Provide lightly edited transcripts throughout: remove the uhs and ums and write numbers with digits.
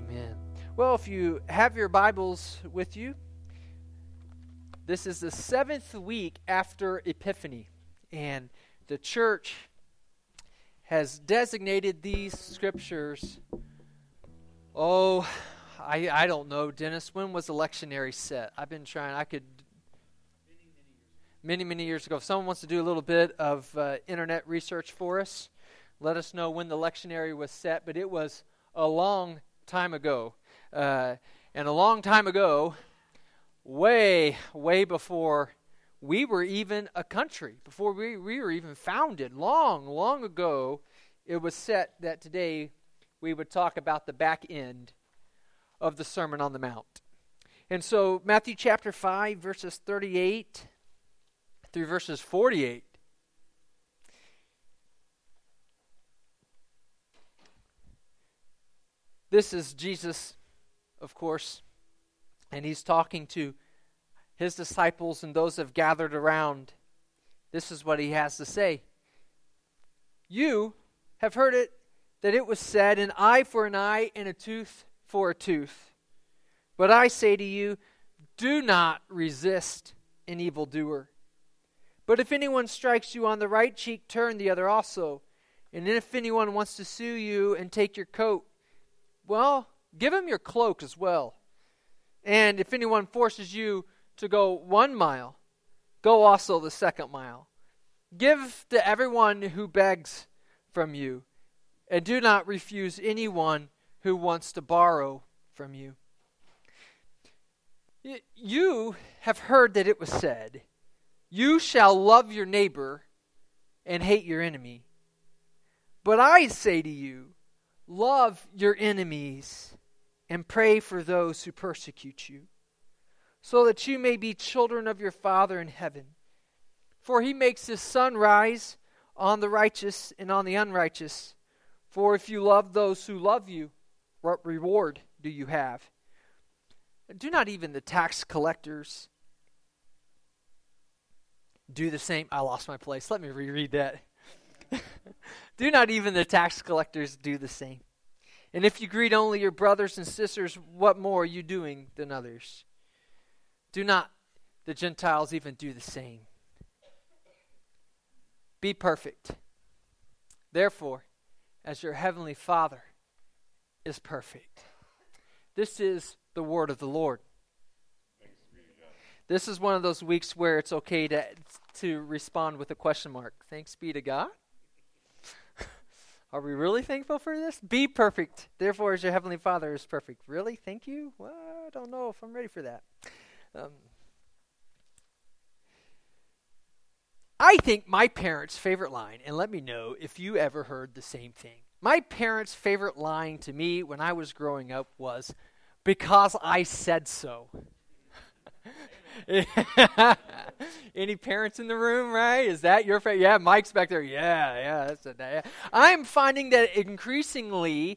Amen. Well, if you have your Bibles with you, this is the 7th week after Epiphany, and the church has designated these scriptures. I don't know, Dennis. When was the lectionary set? I've been trying. Many years ago. If someone wants to do a little bit of internet research for us, let us know when the lectionary was set. But it was a long time ago. And a long time ago, way before we were even a country, before we were even founded, long ago, it was set that today we would talk about the back end of the Sermon on the Mount. And so Matthew chapter 5, verses 38 through verses 48. This is Jesus, of course, and he's talking to his disciples and those who have gathered around. This is what he has to say. You have heard it, that it was said, an eye for an eye and a tooth for a tooth. But I say to you, do not resist an evildoer. But if anyone strikes you on the right cheek, turn the other also. And if anyone wants to sue you and take your coat, well, give him your cloak as well. And if anyone forces you to go 1 mile, go also the 2nd mile. Give to everyone who begs from you, and do not refuse anyone who wants to borrow from you. You have heard that it was said, you shall love your neighbor and hate your enemy. But I say to you, love your enemies and pray for those who persecute you, so that you may be children of your Father in heaven. For he makes his sun rise on the righteous and on the unrighteous. For if you love those who love you, what reward do you have? Do not even the tax collectors do the same? I lost my place. Let me reread that. Do not even the tax collectors do the same? And if you greet only your brothers and sisters, what more are you doing than others? Do not the Gentiles even do the same? Be perfect, therefore, as your heavenly Father is perfect. This is the word of the Lord. This is one of those weeks where it's okay to respond with a question mark. Thanks be to God. Are we really thankful for this? Be perfect, therefore, as your heavenly Father is perfect. Really? Thank you? Well, I don't know if I'm ready for that. I think my parents' favorite line, and let me know if you ever heard the same thing. My parents' favorite line to me when I was growing up was, because I said so. Any parents in the room, right? Is that your favorite? Yeah, Mike's back there. Yeah, that's it. Yeah. I'm finding that increasingly,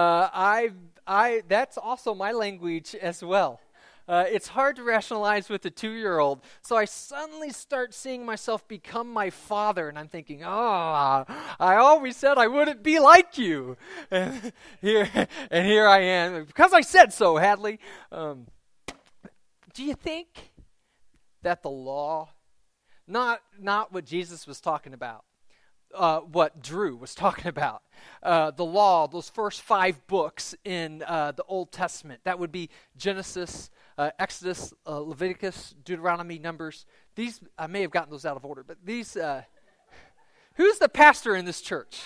that's also my language as well. It's hard to rationalize with a 2-year-old, so I suddenly start seeing myself become my father, and I'm thinking, I always said I wouldn't be like you, and here I am, because I said so, Hadley. Do you think that the law, not what Jesus was talking about, what Drew was talking about, the law, those first 5 books in the Old Testament, that would be Genesis, Exodus, Leviticus, Deuteronomy, Numbers. These, I may have gotten those out of order, but these, who's the pastor in this church?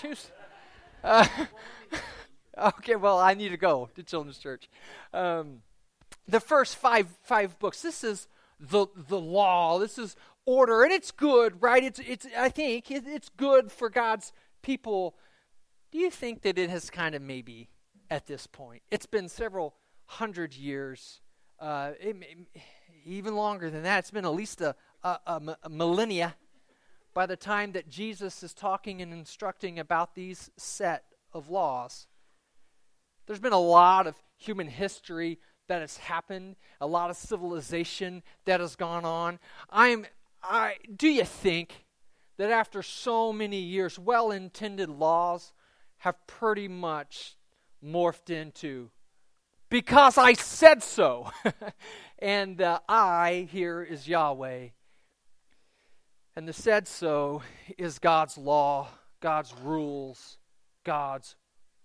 Okay, well, I need to go to children's church. The first five books, this is the law, this is order, and it's good, right? It's I think it's good for God's people. Do you think that it has kind of maybe at this point, it's been several hundred years, even longer than that, it's been at least a millennia by the time that Jesus is talking and instructing about these set of laws. There's been a lot of human history that has happened, a lot of civilization that has gone on. Do you think that after so many years, well-intended laws have pretty much morphed into because I said so. And I here is Yahweh. And the said so is God's law, God's rules, God's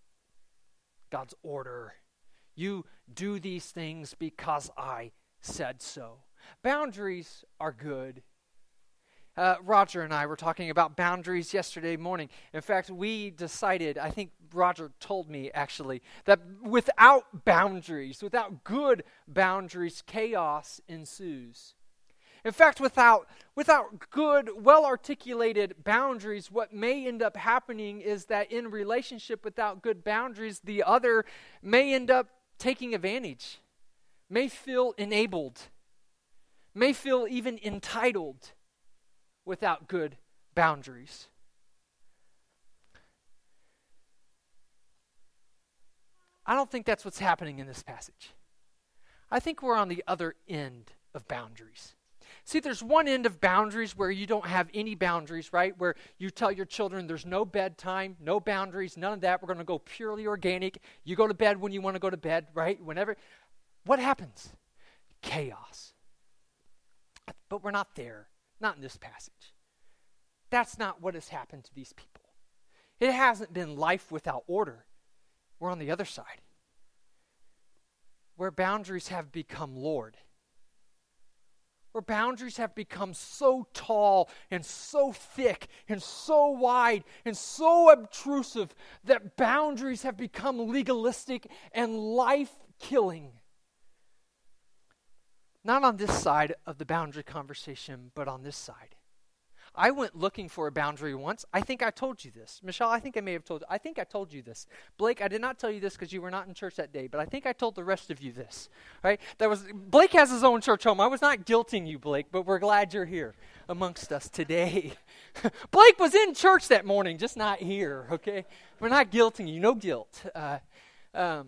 order. You do these things because I said so. Boundaries are good. Roger and I were talking about boundaries yesterday morning. In fact, we decided, I think Roger told me actually, that without boundaries, without good boundaries, chaos ensues. In fact, without good, well-articulated boundaries, what may end up happening is that in relationship without good boundaries, the other may end up taking advantage, may feel enabled, may feel even entitled without good boundaries. I don't think that's what's happening in this passage. I think we're on the other end of boundaries. See, there's one end of boundaries where you don't have any boundaries, right? Where you tell your children there's no bedtime, no boundaries, none of that. We're going to go purely organic. You go to bed when you want to go to bed, right? Whenever. What happens? Chaos. But we're not there. Not in this passage. That's not what has happened to these people. It hasn't been life without order. We're on the other side. Where boundaries have become Lord. Where boundaries have become so tall and so thick and so wide and so obtrusive that boundaries have become legalistic and life-killing. Not on this side of the boundary conversation, but on this side. I went looking for a boundary once. I think I told you this. Michelle, I think I may have told you. I think I told you this. Blake, I did not tell you this because you were not in church that day, but I think I told the rest of you this. Right? Blake has his own church home. I was not guilting you, Blake, but we're glad you're here amongst us today. Blake was in church that morning, just not here, okay? We're not guilting you. No guilt. I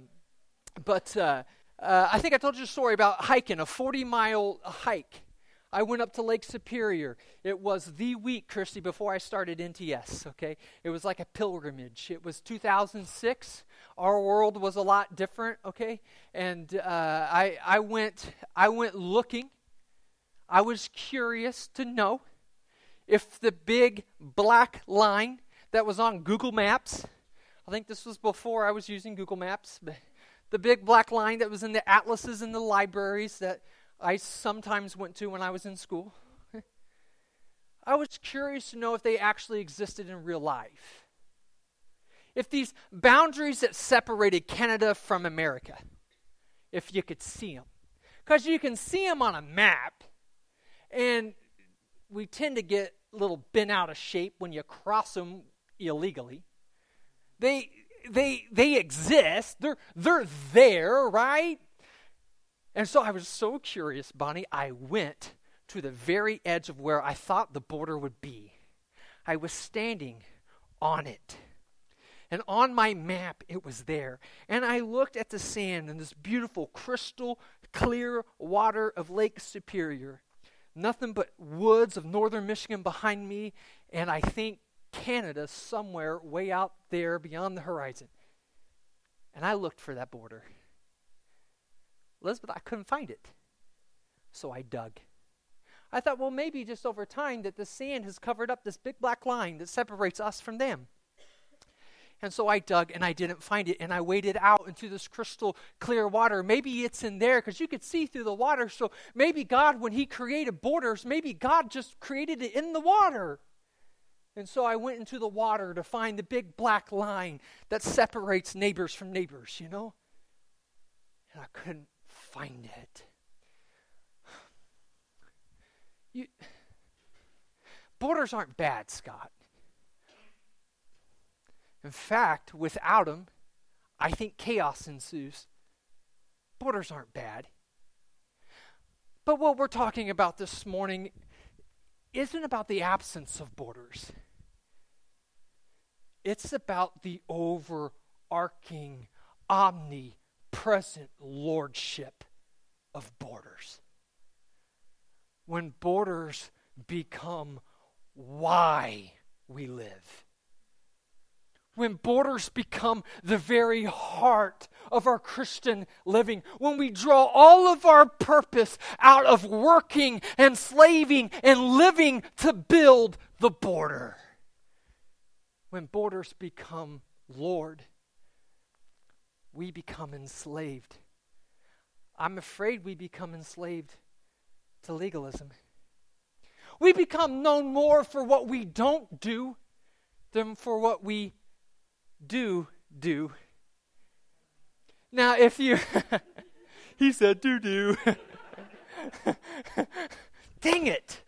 think I told you a story about hiking, a 40-mile hike. I went up to Lake Superior. It was the week, Christy, before I started NTS, okay? It was like a pilgrimage. It was 2006. Our world was a lot different, okay? And I went looking. I was curious to know if the big black line that was on Google Maps, I think this was before I was using Google Maps, but the big black line that was in the atlases in the libraries that I sometimes went to when I was in school. I was curious to know if they actually existed in real life. If these boundaries that separated Canada from America, if you could see them. Because you can see them on a map, and we tend to get a little bent out of shape when you cross them illegally. They exist. They're there, right? And so I was so curious, Bonnie, I went to the very edge of where I thought the border would be. I was standing on it. And on my map, it was there. And I looked at the sand and this beautiful crystal clear water of Lake Superior. Nothing but woods of northern Michigan behind me, and I think Canada somewhere way out there beyond the horizon. And I looked for that border. Elizabeth, I couldn't find it. So I dug. I thought, well, maybe just over time that the sand has covered up this big black line that separates us from them. And so I dug and I didn't find it, and I waded out into this crystal clear water. Maybe it's in there because you could see through the water. So maybe God, when he created borders, maybe God just created it in the water. And so I went into the water to find the big black line that separates neighbors from neighbors, you know? And I couldn't find it. Borders aren't bad, Scott. In fact, without them, I think chaos ensues. Borders aren't bad. But what we're talking about this morning isn't about the absence of borders. It's about the overarching, omnipresent lordship of borders. When borders become why we live. when borders become the very heart of our Christian living, when we draw all of our purpose out of working and slaving and living to build the border. When borders become Lord, we become enslaved. I'm afraid we become enslaved to legalism. We become known more for what we don't do than for what we do. Now, if you... he said do. Dang it.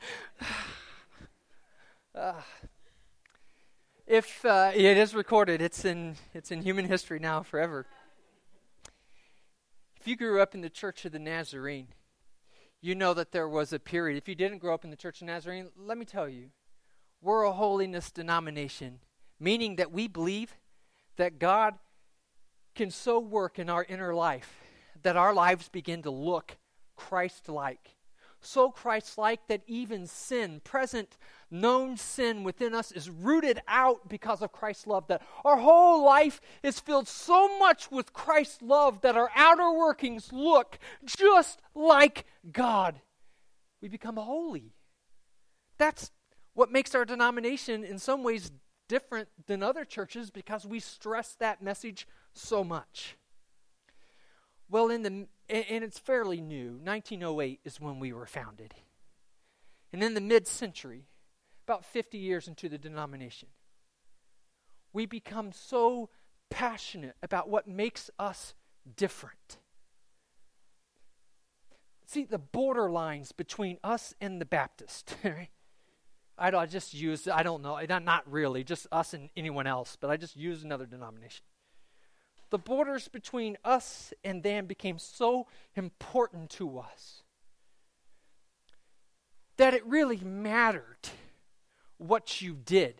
If it is recorded, it's in human history now forever. If you grew up in the Church of the Nazarene, you know that there was a period. If you didn't grow up in the Church of the Nazarene, let me tell you, we're a holiness denomination, meaning that we believe that God can so work in our inner life that our lives begin to look Christ-like. So Christ-like that even sin, present, known sin within us is rooted out because of Christ's love. That our whole life is filled so much with Christ's love that our outer workings look just like God. We become holy. That's what makes our denomination in some ways different than other churches, because we stress that message so much. Well, and it's fairly new. 1908 is when we were founded. And in the mid-century, about 50 years into the denomination, we become so passionate about what makes us different. See, the borderlines between us and the Baptist, right? I just use, I don't know, not really, just us and anyone else, but I just use another denomination. The borders between us and them became so important to us that it really mattered what you did.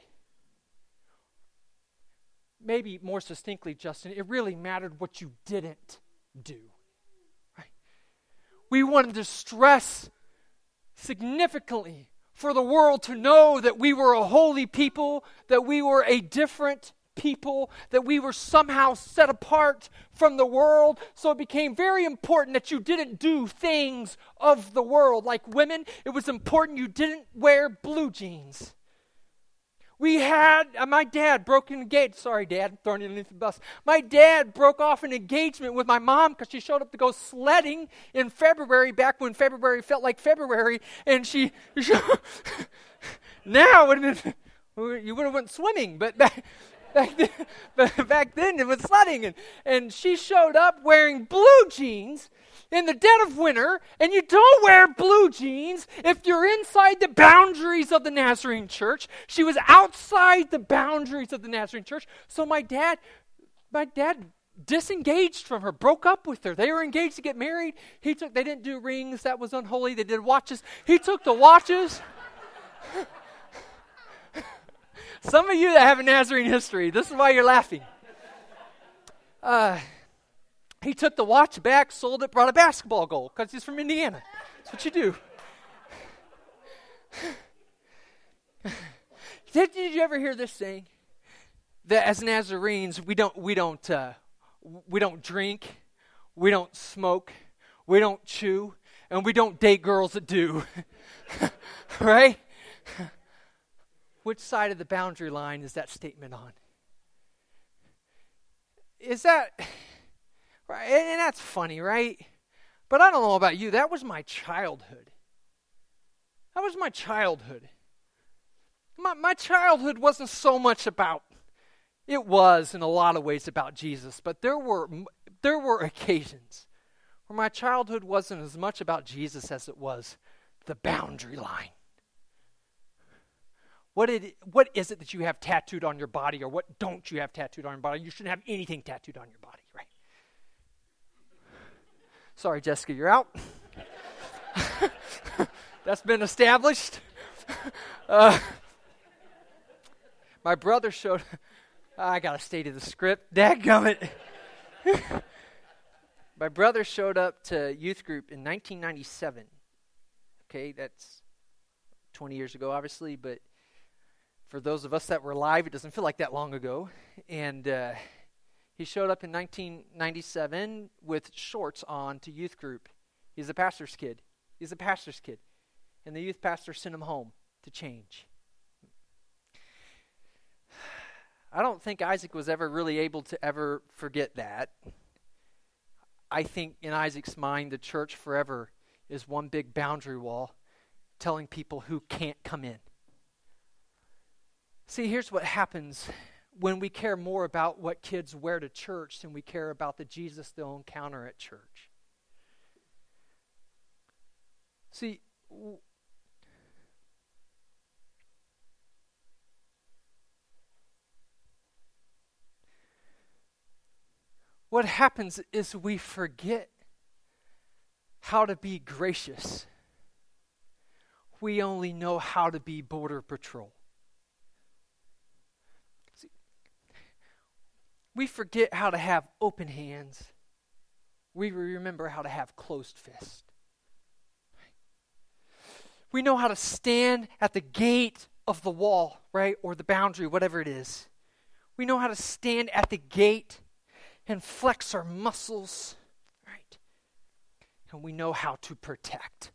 Maybe more succinctly, Justin, it really mattered what you didn't do. Right? We wanted to stress significantly for the world to know that we were a holy people, that we were a different people, that we were somehow set apart from the world. So it became very important that you didn't do things of the world. Like women, it was important you didn't wear blue jeans. We had, my dad broke an engagement. Sorry, Dad, I'm throwing you underneath the bus. My dad broke off an engagement with my mom because she showed up to go sledding in February, back when February felt like February, and now you would have went swimming, but back then it was sledding, and she showed up wearing blue jeans in the dead of winter, and you don't wear blue jeans if you're inside the boundaries of the Nazarene church. She was outside the boundaries of the Nazarene church, so my dad disengaged from her, broke up with her. They were engaged to get married. They didn't do rings, that was unholy. They did watches. He took the watches. Some of you that have a Nazarene history, this is why you're laughing. He took the watch back, sold it, brought a basketball goal, because he's from Indiana. That's what you do. Did you ever hear this saying? That as Nazarenes, we don't drink, we don't smoke, we don't chew, and we don't date girls that do. Right? Which side of the boundary line is that statement on? Is that... Right? And that's funny, right? But I don't know about you. That was my childhood. That was my childhood. My childhood wasn't so much about... It was in a lot of ways about Jesus, but there were occasions where my childhood wasn't as much about Jesus as it was the boundary line. What is it that you have tattooed on your body, or what don't you have tattooed on your body? You shouldn't have anything tattooed on your body, right? Sorry, Jessica, you're out. That's been established. My brother showed... I got to stay to the script. Dadgummit. My brother showed up to youth group in 1997. Okay, that's 20 years ago, obviously, but For those of us that were alive, it doesn't feel like that long ago. And he showed up in 1997 with shorts on to youth group. He's a pastor's kid. And the youth pastor sent him home to change. I don't think Isaac was ever really able to ever forget that. I think in Isaac's mind, the church forever is one big boundary wall telling people who can't come in. See, here's what happens when we care more about what kids wear to church than we care about the Jesus they'll encounter at church. See, what happens is we forget how to be gracious. We only know how to be border patrol. See, we forget how to have open hands. We remember how to have closed fists. We know how to stand at the gate of the wall, right? Or the boundary, whatever it is. We know how to stand at the gate and flex our muscles, right? And we know how to protect.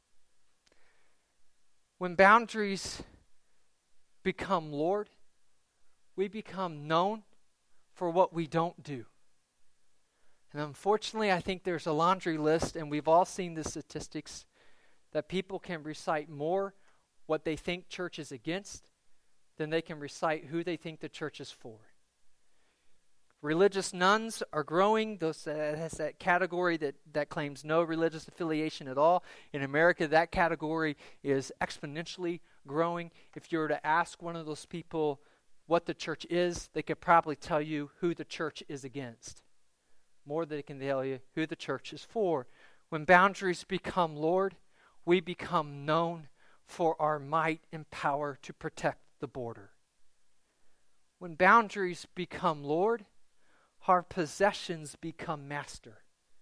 When boundaries become Lord, we become known for what we don't do. And unfortunately, I think there's a laundry list, and we've all seen the statistics, that people can recite more what they think church is against than they can recite who they think the church is for. Religious nuns are growing. That's that category that claims no religious affiliation at all. In America, that category is exponentially growing. If you were to ask one of those people what the church is, they could probably tell you who the church is against. More than they can tell you who the church is for. When boundaries become Lord, we become known for our might and power to protect the border. When boundaries become Lord, our possessions become master.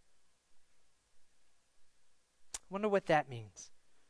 I wonder what that means.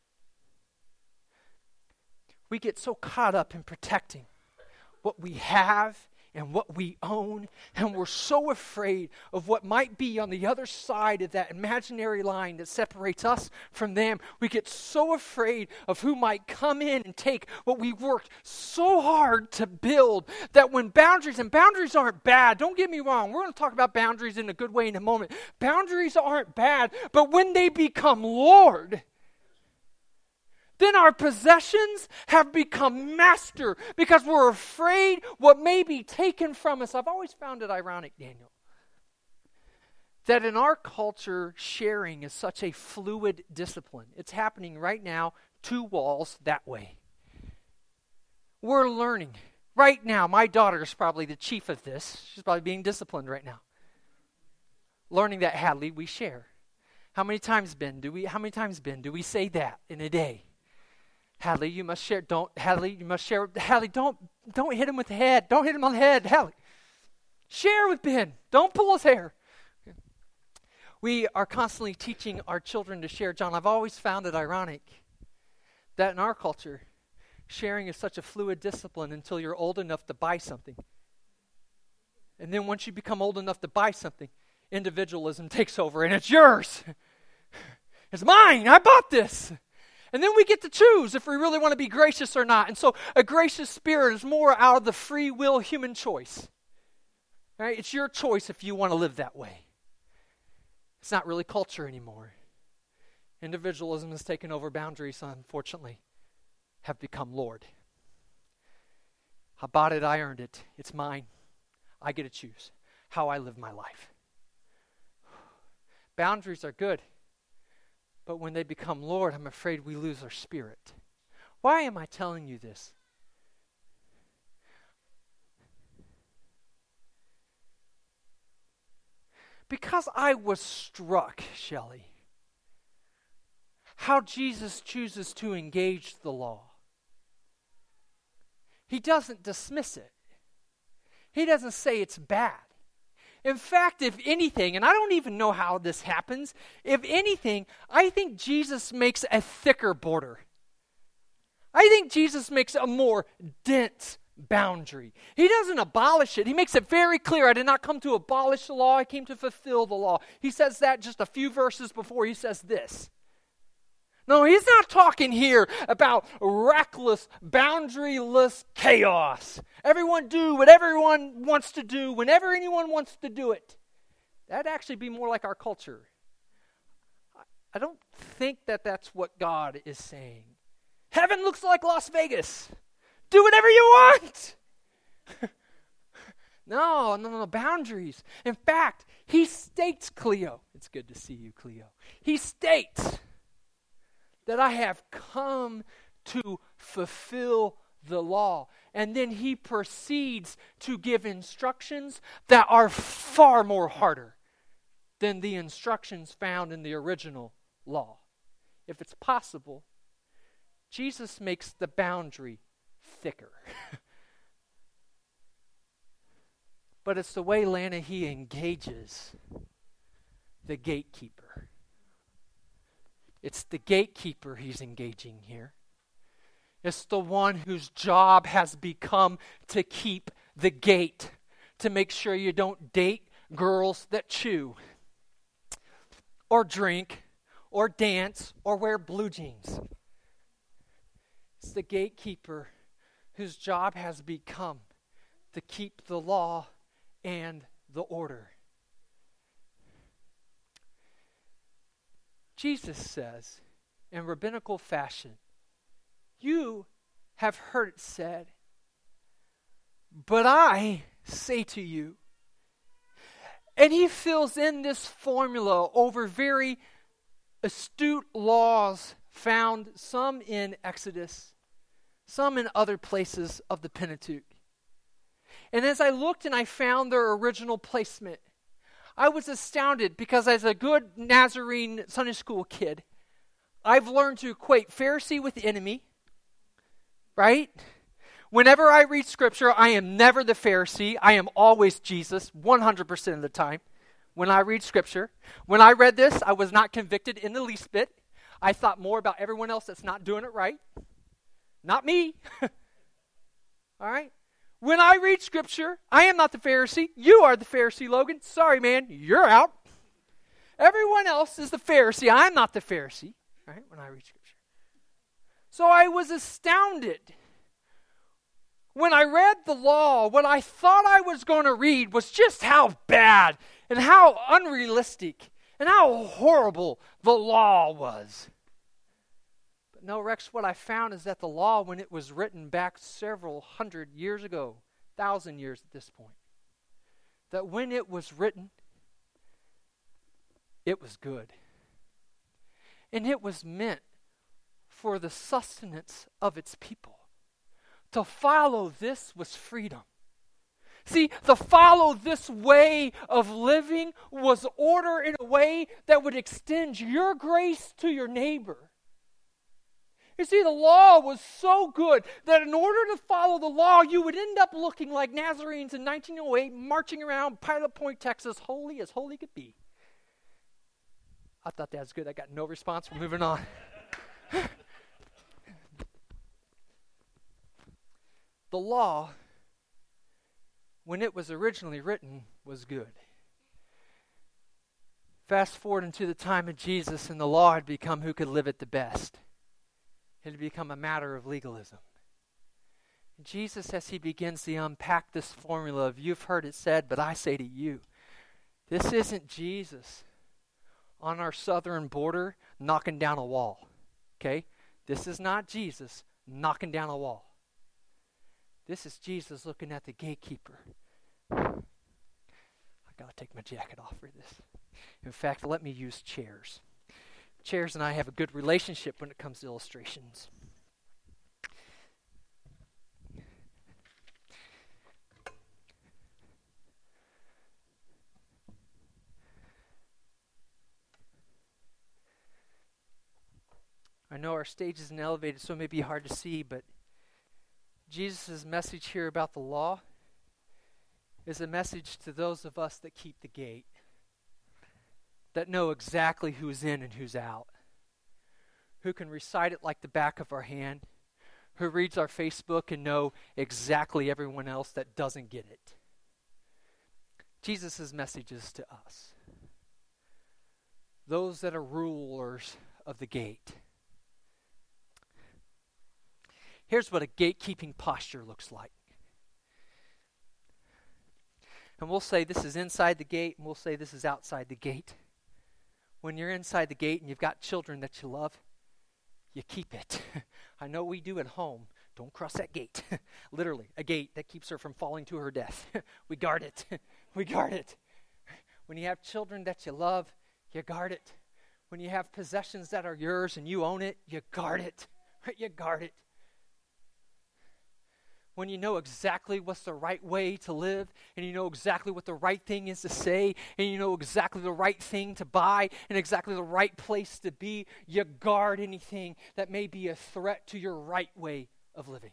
We get so caught up in protecting what we have and what we own, and we're so afraid of what might be on the other side of that imaginary line that separates us from them. We get so afraid of who might come in and take what we worked so hard to build, that when boundaries aren't bad, don't get me wrong, we're going to talk about boundaries in a good way in a moment. Boundaries aren't bad, but when they become Lord, then our possessions have become master because we're afraid what may be taken from us. I've always found it ironic, Daniel, that in our culture, sharing is such a fluid discipline. It's happening right now, 2 walls that way. We're learning. Right now, my daughter is probably the chief of this. She's probably being disciplined right now. Learning that, Hadley, we share. How many times, Ben, do we say that in a day? Hadley, you must share. Hadley, don't hit him with the head. Don't hit him on the head, Hadley. Share with Ben. Don't pull his hair. We are constantly teaching our children to share. John, I've always found it ironic that in our culture, sharing is such a fluid discipline until you're old enough to buy something. And then once you become old enough to buy something, individualism takes over and it's yours. It's mine. I bought this. And then we get to choose if we really want to be gracious or not. And so a gracious spirit is more out of the free will human choice. Right? It's your choice if you want to live that way. It's not really culture anymore. Individualism has taken over. Boundaries, unfortunately, have become Lord. I bought it, I earned it. It's mine. I get to choose how I live my life. Boundaries are good. But when they become Lord, I'm afraid we lose our spirit. Why am I telling you this? Because I was struck, Shelley, how Jesus chooses to engage the law. He doesn't dismiss it. He doesn't say it's bad. In fact, if anything, and I don't even know how this happens, if anything, I think Jesus makes a thicker border. I think Jesus makes a more dense boundary. He doesn't abolish it. He makes it very clear. I did not come to abolish the law. I came to fulfill the law. He says that just a few verses before he says this. No, he's not talking here about reckless, boundaryless chaos. Everyone do what everyone wants to do whenever anyone wants to do it. That'd actually be more like our culture. I don't think that that's what God is saying. Heaven looks like Las Vegas. Do whatever you want. No, boundaries. In fact, he states, Cleo, it's good to see you, Cleo. He states that I have come to fulfill the law. And then he proceeds to give instructions that are far more harder than the instructions found in the original law. If it's possible, Jesus makes the boundary thicker. But it's the way, Lana, he engages the gatekeeper. It's the gatekeeper he's engaging here. It's the one whose job has become to keep the gate, to make sure you don't date girls that chew, or drink, or dance, or wear blue jeans. It's the gatekeeper whose job has become to keep the law and the order. Jesus says, in rabbinical fashion, you have heard it said, but I say to you. And he fills in this formula over very astute laws found, some in Exodus, some in other places of the Pentateuch. And as I looked and I found their original placement, I was astounded because as a good Nazarene Sunday school kid, I've learned to equate Pharisee with enemy, right? Whenever I read Scripture, I am never the Pharisee. I am always Jesus, 100% of the time when I read Scripture. When I read this, I was not convicted in the least bit. I thought more about everyone else that's not doing it right. Not me. All right? When I read Scripture, I am not the Pharisee. You are the Pharisee, Logan. Sorry, man, you're out. Everyone else is the Pharisee. I'm not the Pharisee, right, when I read Scripture. So I was astounded. When I read the law, what I thought I was going to read was just how bad and how unrealistic and how horrible the law was. But no, Rex, what I found is that the law, when it was written back several hundred years ago, 1,000 years at this point, that when it was written, it was good. And it was meant for the sustenance of its people. To follow this was freedom. See, to follow this way of living was order in a way that would extend your grace to your neighbor. You see, the law was so good that in order to follow the law, you would end up looking like Nazarenes in 1908 marching around Pilot Point, Texas, holy as holy could be. I thought that was good. I got no response. We're moving on. The law, when it was originally written, was good. Fast forward into the time of Jesus, and the law had become who could live it the best. It had become a matter of legalism. And Jesus, as he begins to unpack this formula of you've heard it said, but I say to you, this isn't Jesus on our southern border knocking down a wall. Okay? This is not Jesus knocking down a wall. This is Jesus looking at the gatekeeper. I got to take my jacket off for this. In fact, let me use chairs. Chairs and I have a good relationship when it comes to illustrations. I know our stage isn't elevated, so it may be hard to see, but Jesus' message here about the law is a message to those of us that keep the gate, that know exactly who's in and who's out, who can recite it like the back of our hand, who reads our Facebook and know exactly everyone else that doesn't get it. Jesus' message is to us. Those that are rulers of the gate. Here's what a gatekeeping posture looks like. And we'll say this is inside the gate, and we'll say this is outside the gate. When you're inside the gate and you've got children that you love, you keep it. I know we do at home. Don't cross that gate. Literally, a gate that keeps her from falling to her death. We guard it. We guard it. When you have children that you love, you guard it. When you have possessions that are yours and you own it, you guard it. You guard it. When you know exactly what's the right way to live, and you know exactly what the right thing is to say, and you know exactly the right thing to buy, and exactly the right place to be, you guard anything that may be a threat to your right way of living.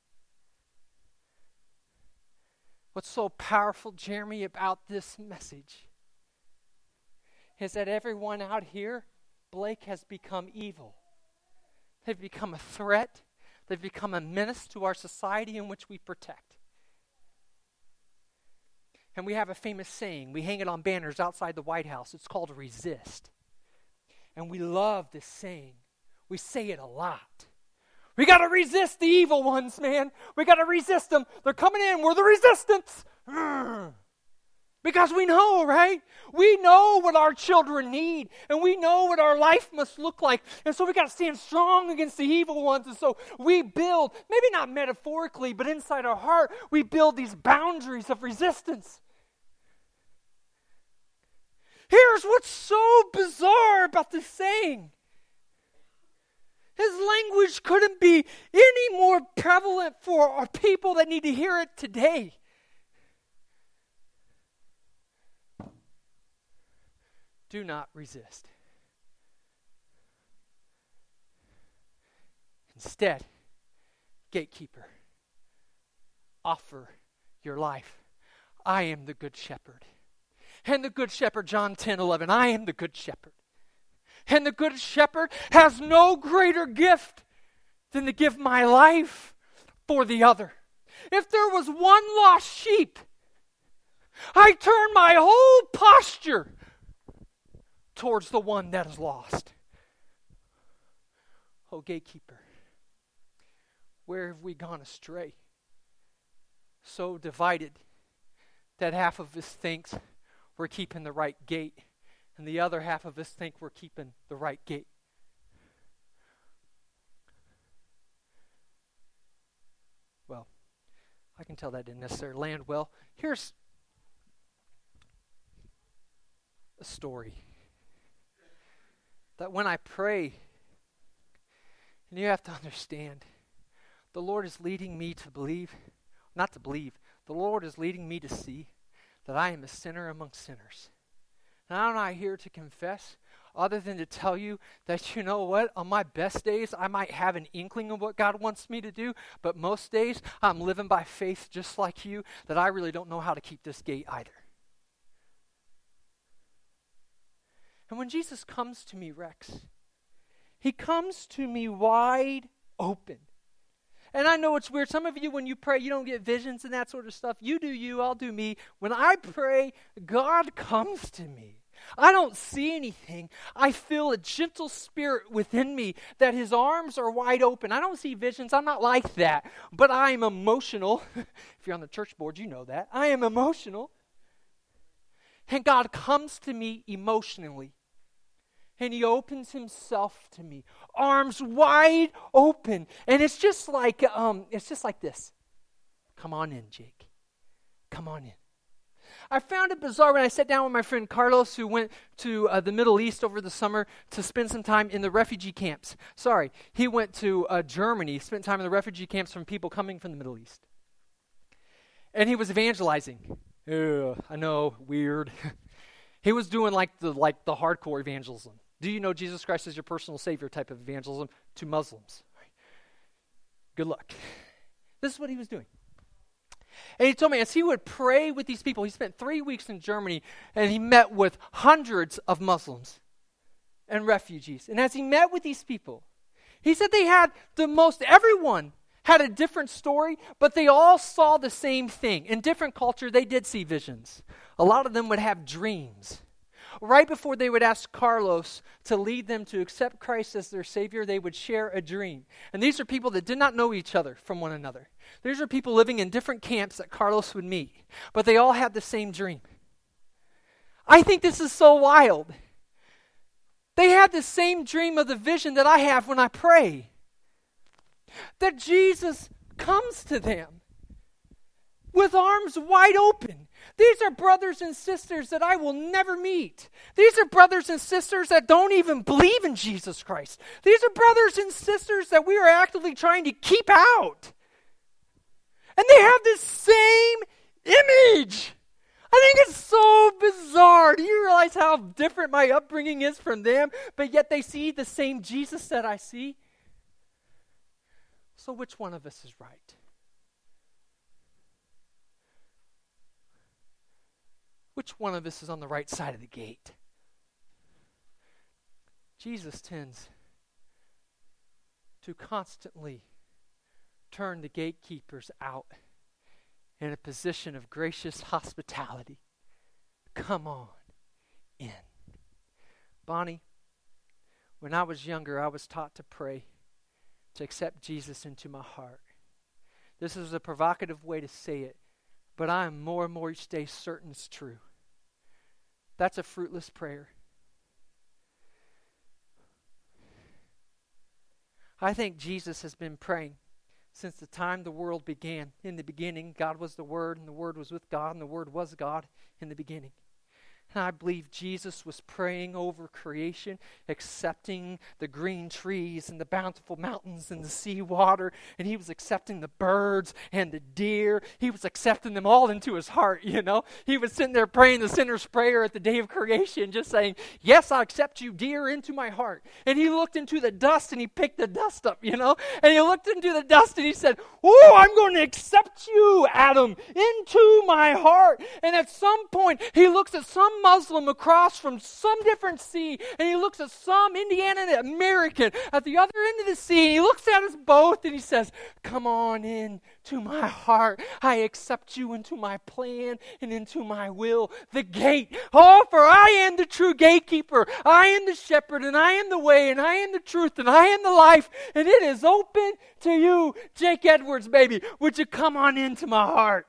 What's so powerful, Jeremy, about this message is that everyone out here, Blake, has become evil. They've become a threat. They've become a menace to our society in which we protect. And we have a famous saying. We hang it on banners outside the White House. It's called resist. And we love this saying. We say it a lot. We got to resist the evil ones, man. We got to resist them. They're coming in. We're the resistance. Because we know, right? We know what our children need, and we know what our life must look like. And so we got to stand strong against the evil ones. And so we build, maybe not metaphorically, but inside our heart, we build these boundaries of resistance. Here's what's so bizarre about this saying. His language couldn't be any more prevalent for our people that need to hear it today. Do not resist. Instead, gatekeeper, offer your life. I am the good shepherd. And the good shepherd, John 10:11, I am the good shepherd. And the good shepherd has no greater gift than to give my life for the other. If there was one lost sheep, I turn my whole posture towards the one that is lost. Oh, gatekeeper, where have we gone astray? So divided that half of us thinks we're keeping the right gate, and the other half of us think we're keeping the right gate. Well, I can tell that didn't necessarily land well. Here's a story. That when I pray, and you have to understand, the Lord is leading me to believe, not to believe, the Lord is leading me to see that I am a sinner among sinners. And I'm not here to confess, other than to tell you that, you know what, on my best days, I might have an inkling of what God wants me to do, but most days, I'm living by faith just like you, that I really don't know how to keep this gate either. And when Jesus comes to me, Rex, he comes to me wide open. And I know it's weird. Some of you, when you pray, you don't get visions and that sort of stuff. You do you, I'll do me. When I pray, God comes to me. I don't see anything. I feel a gentle spirit within me that his arms are wide open. I don't see visions. I'm not like that. But I am emotional. If you're on the church board, you know that. I am emotional. And God comes to me emotionally. And he opens himself to me, arms wide open. And it's just like this. Come on in, Jake. Come on in. I found it bizarre when I sat down with my friend Carlos, who went to the Middle East over the summer to spend some time in the refugee camps. He went to Germany, spent time in the refugee camps from people coming from the Middle East. And he was evangelizing. I know, weird. He was doing like the hardcore evangelism. Do you know Jesus Christ is your personal Savior type of evangelism to Muslims? Good luck. This is what he was doing. And he told me as he would pray with these people, he spent 3 weeks in Germany and he met with hundreds of Muslims and refugees. And as he met with these people, he said everyone had a different story, but they all saw the same thing. In different culture, they did see visions. A lot of them would have dreams. Right before they would ask Carlos to lead them to accept Christ as their Savior, they would share a dream. And these are people that did not know each other from one another. These are people living in different camps that Carlos would meet, but they all had the same dream. I think this is so wild. They had the same dream of the vision that I have when I pray. That Jesus comes to them with arms wide open. These are brothers and sisters that I will never meet. These are brothers and sisters that don't even believe in Jesus Christ. These are brothers and sisters that we are actively trying to keep out. And they have this same image. I think it's so bizarre. Do you realize how different my upbringing is from them? But yet they see the same Jesus that I see. So which one of us is right? Which one of us is on the right side of the gate? Jesus tends to constantly turn the gatekeepers out in a position of gracious hospitality. Come on in. Bonnie, when I was younger, I was taught to pray to accept Jesus into my heart. This is a provocative way to say it, but I am more and more each day certain it's true. That's a fruitless prayer. I think Jesus has been praying since the time the world began. In the beginning, God was the Word, and the Word was with God, and the Word was God in the beginning. And I believe Jesus was praying over creation, accepting the green trees and the bountiful mountains and the sea water, and he was accepting the birds and the deer. He was accepting them all into his heart, you know. He was sitting there praying the sinner's prayer at the day of creation, just saying, yes, I accept you, dear, into my heart. And he looked into the dust and he picked the dust up, you know. And he looked into the dust and he said, oh, I'm going to accept you, Adam, into my heart. And at some point, he looks at some Muslim across from some different sea, and he looks at some Indiana American at the other end of the sea, and he looks at us both, and he says, come on in to my heart. I accept you into my plan and into my will. The gate. Oh, for I am the true gatekeeper. I am the shepherd, and I am the way, and I am the truth, and I am the life, and it is open to you. Jake Edwards, baby, would you come on into my heart?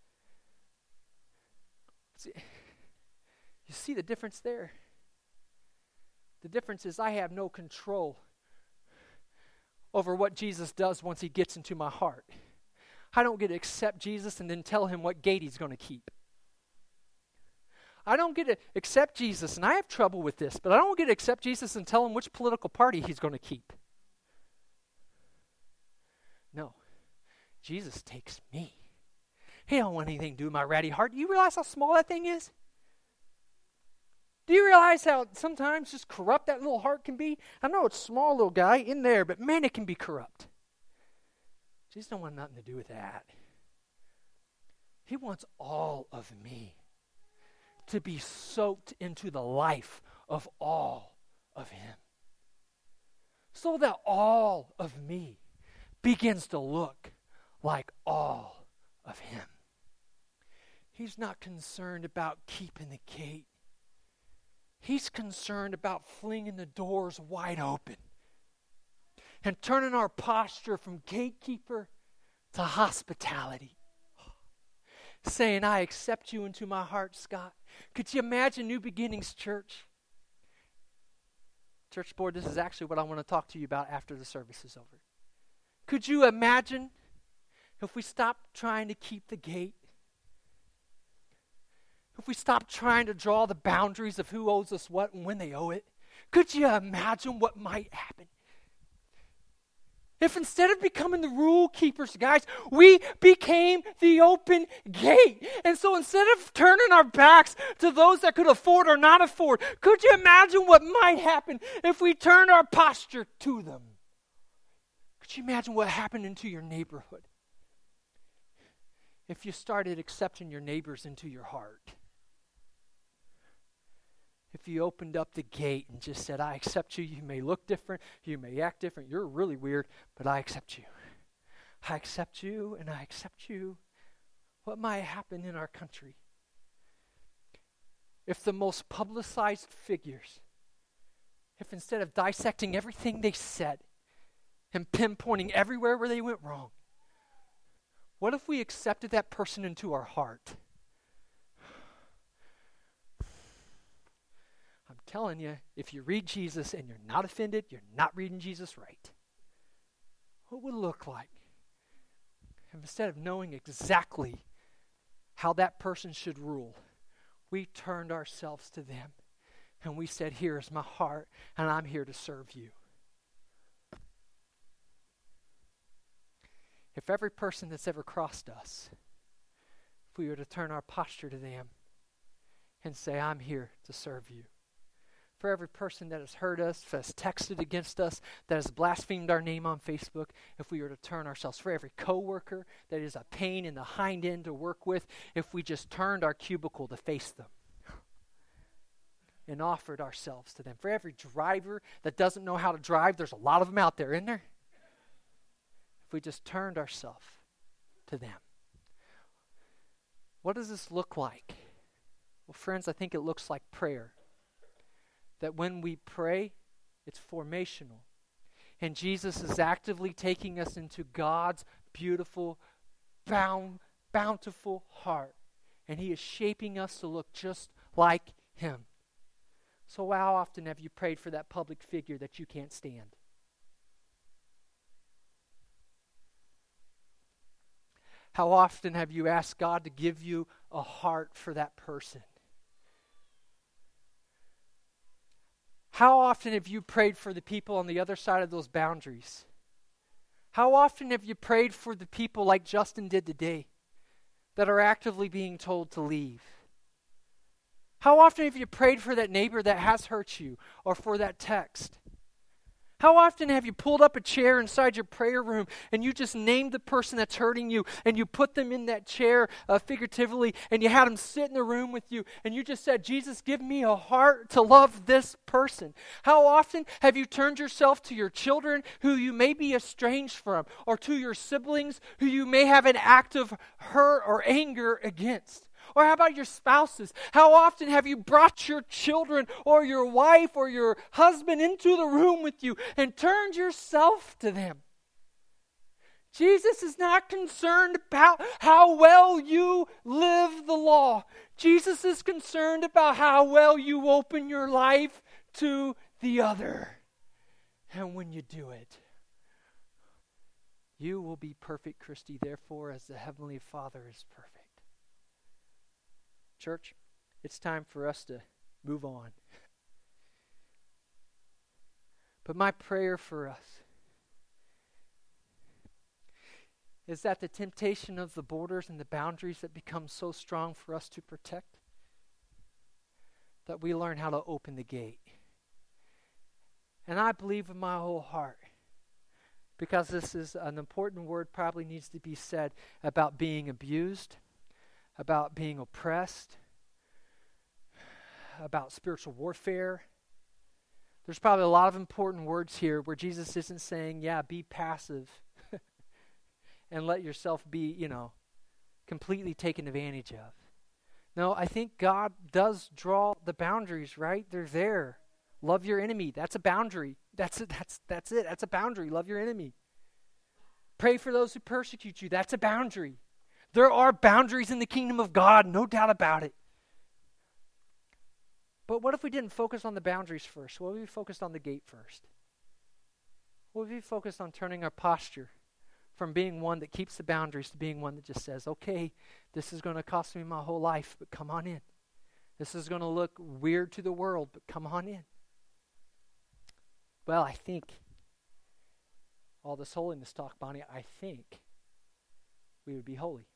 You see the difference there? The difference is I have no control over what Jesus does once he gets into my heart. I don't get to accept Jesus and then tell him what gate he's going to keep. I don't get to accept Jesus, and I have trouble with this, but I don't get to accept Jesus and tell him which political party he's going to keep. No. Jesus takes me. He don't want anything to do with my ratty heart. Do you realize how small that thing is? Do you realize how sometimes just corrupt that little heart can be? I know it's a small little guy in there, but man, it can be corrupt. Jesus don't want nothing to do with that. He wants all of me to be soaked into the life of all of him. So that all of me begins to look like all of him. He's not concerned about keeping the gate. He's concerned about flinging the doors wide open and turning our posture from gatekeeper to hospitality. Saying, I accept you into my heart, Scott. Could you imagine New Beginnings Church? Church board, this is actually what I want to talk to you about after the service is over. Could you imagine if we stopped trying to keep the gate? If we stop trying to draw the boundaries of who owes us what and when they owe it, could you imagine what might happen? If instead of becoming the rule keepers, guys, we became the open gate. And so instead of turning our backs to those that could afford or not afford, could you imagine what might happen if we turned our posture to them? Could you imagine what happened into your neighborhood if you started accepting your neighbors into your heart? If you opened up the gate and just said, I accept you, you may look different, you may act different, you're really weird, but I accept you. I accept you and I accept you. What might happen in our country if the most publicized figures, if instead of dissecting everything they said and pinpointing everywhere where they went wrong, what if we accepted that person into our heart? I'm telling you, if you read Jesus and you're not offended, you're not reading Jesus right. What would it look like? And instead of knowing exactly how that person should rule, we turned ourselves to them and we said, here's my heart and I'm here to serve you. If every person that's ever crossed us, if we were to turn our posture to them and say, I'm here to serve you. For every person that has hurt us, that has texted against us, that has blasphemed our name on Facebook, if we were to turn ourselves, for every coworker that is a pain in the hind end to work with, if we just turned our cubicle to face them and offered ourselves to them. For every driver that doesn't know how to drive, there's a lot of them out there, isn't there? If we just turned ourselves to them. What does this look like? Well, friends, I think it looks like prayer. That when we pray, it's formational. And Jesus is actively taking us into God's beautiful, bountiful heart. And He is shaping us to look just like Him. So how often have you prayed for that public figure that you can't stand? How often have you asked God to give you a heart for that person? How often have you prayed for the people on the other side of those boundaries? How often have you prayed for the people like Justin did today that are actively being told to leave? How often have you prayed for that neighbor that has hurt you or for that text? How often have you pulled up a chair inside your prayer room and you just named the person that's hurting you and you put them in that chair figuratively and you had them sit in the room with you and you just said, Jesus, give me a heart to love this person? How often have you turned yourself to your children who you may be estranged from or to your siblings who you may have an act of hurt or anger against? Or how about your spouses? How often have you brought your children or your wife or your husband into the room with you and turned yourself to them? Jesus is not concerned about how well you live the law. Jesus is concerned about how well you open your life to the other. And when you do it, you will be perfect, Christy, therefore, as the Heavenly Father is perfect. Church, it's time for us to move on. But my prayer for us is that the temptation of the borders and the boundaries that become so strong for us to protect, that we learn how to open the gate. And I believe with my whole heart, because this is an important word probably needs to be said about being abused, about being oppressed, about spiritual warfare. There's probably a lot of important words here where Jesus isn't saying, yeah, be passive and let yourself be, completely taken advantage of. No, I think God does draw the boundaries, right? They're there. Love your enemy. That's a boundary. That's it. That's a boundary. Love your enemy. Pray for those who persecute you. That's a boundary. There are boundaries in the kingdom of God, no doubt about it. But what if we didn't focus on the boundaries first? What if we focused on the gate first? What if we focused on turning our posture from being one that keeps the boundaries to being one that just says, okay, this is going to cost me my whole life, but come on in. This is going to look weird to the world, but come on in. Well, I think all this holiness talk, Bonnie, I think we would be holy.